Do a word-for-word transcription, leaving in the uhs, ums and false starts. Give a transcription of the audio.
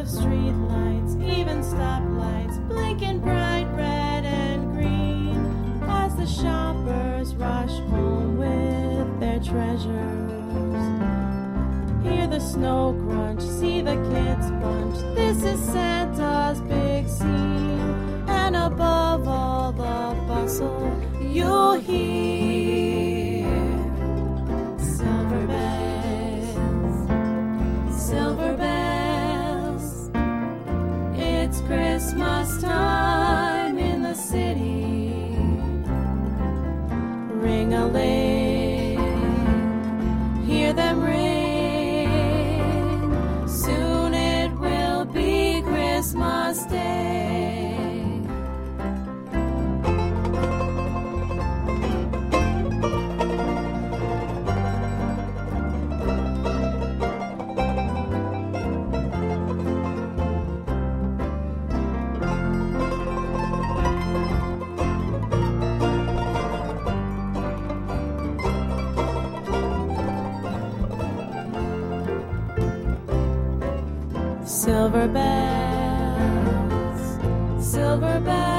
of street lights, even stoplights, blinking bright red and green, as the shoppers rush home with their treasures. Hear the snow crunch, see the kids bunch. This is Santa's big scene, and above all the bustle, you'll hear silver bells, silver bells. It's Christmas time in the city. Ring-a-ling, hear them ring. Soon it will be Christmas Day. Silver bells, silver bells.